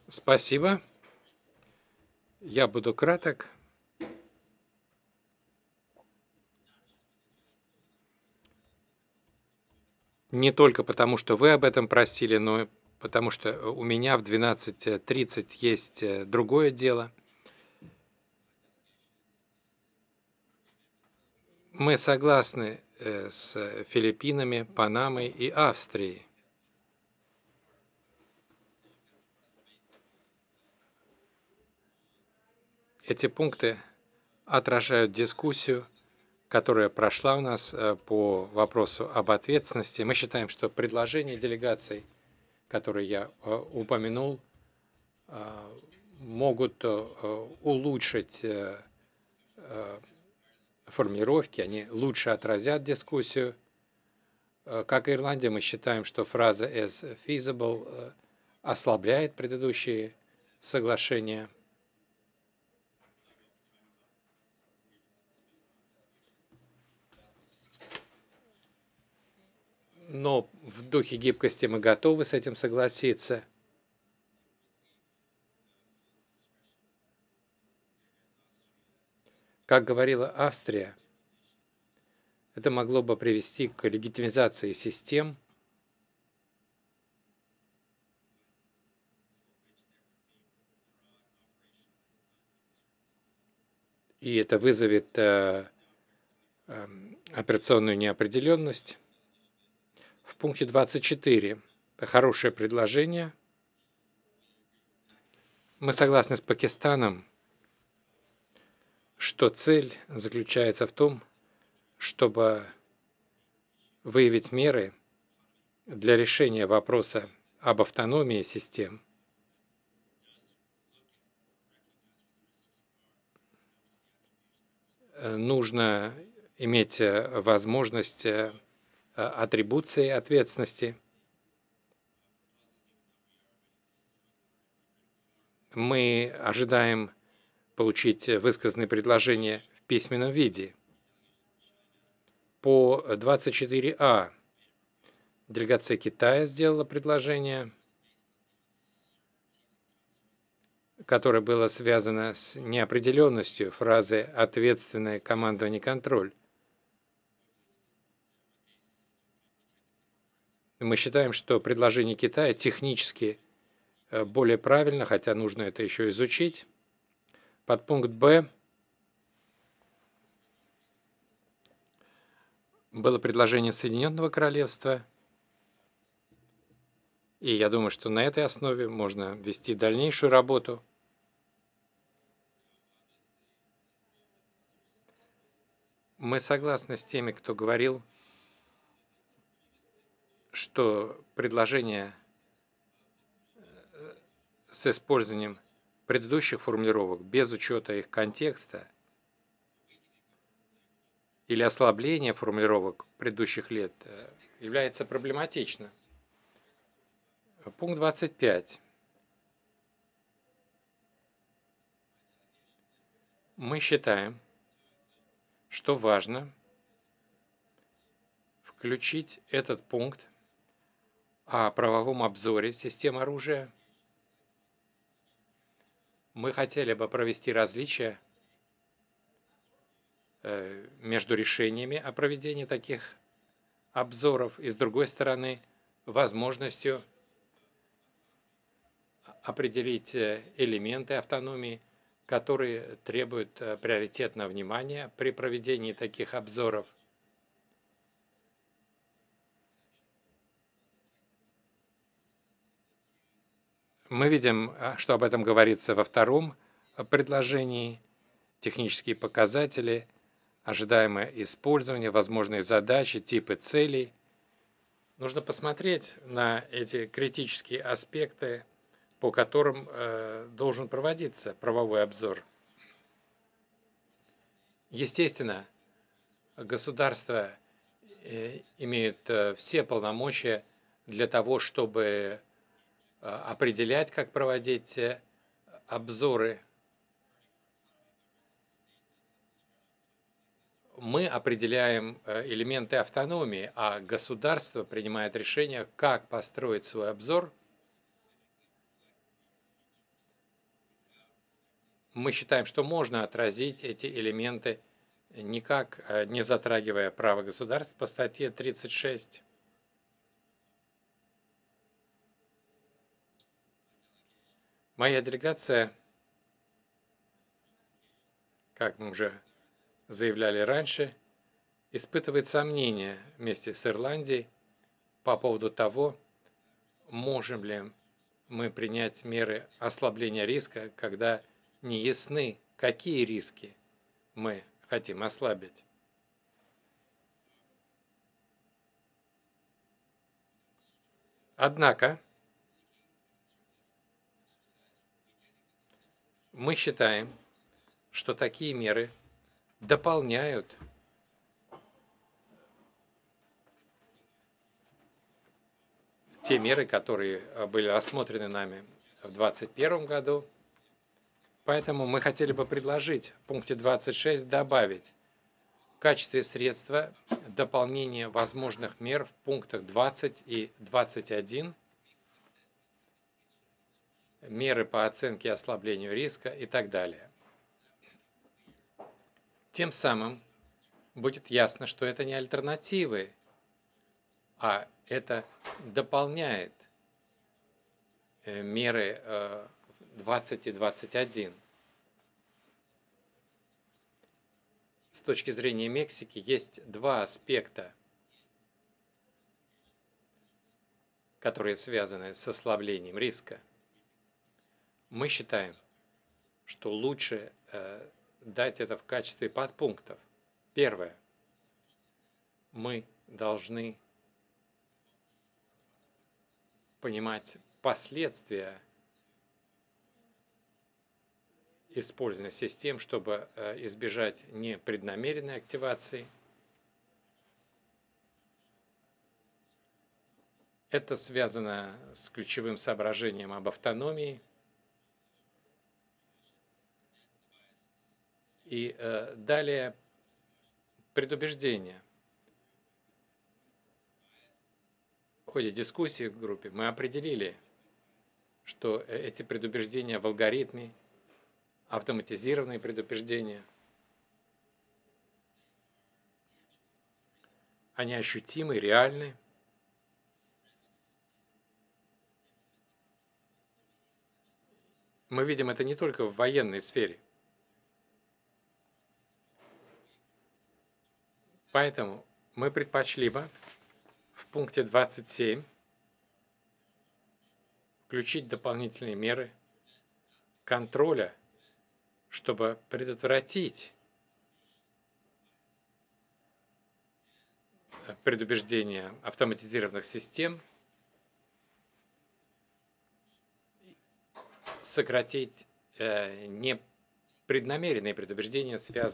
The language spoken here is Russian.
Спасибо. Я буду краток. Не только потому, что вы об этом просили, но и потому что у меня в 12:30 есть другое дело. Мы согласны с Филиппинами, Панамой и Австрией. Эти пункты отражают дискуссию, которая прошла у нас по вопросу об ответственности. Мы считаем, что предложения делегаций, которые я упомянул, могут улучшить формулировки, они лучше отразят дискуссию. Как Ирландия, мы считаем, что фраза as feasible ослабляет предыдущие соглашения. Но в духе гибкости мы готовы с этим согласиться. Как говорила Австрия, это могло бы привести к легитимизации систем, и это вызовет операционную неопределенность. В пункте 24 это хорошее предложение. Мы согласны с Пакистаном, что цель заключается в том, чтобы выявить меры для решения вопроса об автономии систем. Нужно иметь возможность атрибуции ответственности. Мы ожидаем получить высказанные предложения в письменном виде. По 24А делегация Китая сделала предложение, которое было связано с неопределенностью фразы «ответственное командование контроль». Мы считаем, что предложение Китая технически более правильно, хотя нужно это еще изучить. Подпункт Б было предложение Соединенного Королевства, и я думаю, что на этой основе можно вести дальнейшую работу. Мы согласны с теми, кто говорил, что предложение с использованием предыдущих формулировок без учета их контекста или ослабления формулировок предыдущих лет является проблематичным. Пункт 25. Мы считаем, что важно включить этот пункт о правовом обзоре систем оружия. Мы хотели бы провести различия между решениями о проведении таких обзоров и, с другой стороны, возможностью определить элементы автономии, которые требуют приоритетного внимания при проведении таких обзоров. Мы видим, что об этом говорится во втором предложении. Технические показатели, ожидаемое использование, возможные задачи, типы целей. Нужно посмотреть на эти критические аспекты, по которым должен проводиться правовой обзор. Естественно, государства имеют все полномочия для того, чтобы определять, как проводить обзоры. Мы определяем элементы автономии, а государство принимает решение, как построить свой обзор мы считаем, что можно отразить эти элементы, никак не затрагивая право государств по статье 36. Моя делегация, как мы уже заявляли раньше, испытывает сомнения вместе с Ирландией по поводу того, можем ли мы принять меры ослабления риска, когда не ясны, какие риски мы хотим ослабить. Однако мы считаем, что такие меры дополняют те меры, которые были рассмотрены нами в 2021 году. Поэтому мы хотели бы предложить в пункте 26 добавить в качестве средства дополнение возможных мер в пунктах 20 и 21, меры по оценке и ослаблению риска и так далее. Тем самым будет ясно, что это не альтернативы, а это дополняет меры 20 и 21. С точки зрения Мексики есть два аспекта, которые связаны с ослаблением риска. Мы считаем, что лучше дать это в качестве подпунктов. Первое. Мы должны понимать последствия использования систем, чтобы избежать непреднамеренной активации. Это связано с ключевым соображением об автономии. И далее предубеждение. В ходе дискуссии в группе мы определили, что эти предубеждения в алгоритме, автоматизированные предупреждения, они ощутимы, реальны. Мы видим это не только в военной сфере. Поэтому мы предпочли бы в пункте 27 включить дополнительные меры контроля, чтобы предотвратить предубеждение автоматизированных систем, сократить непреднамеренные предубеждения, связанные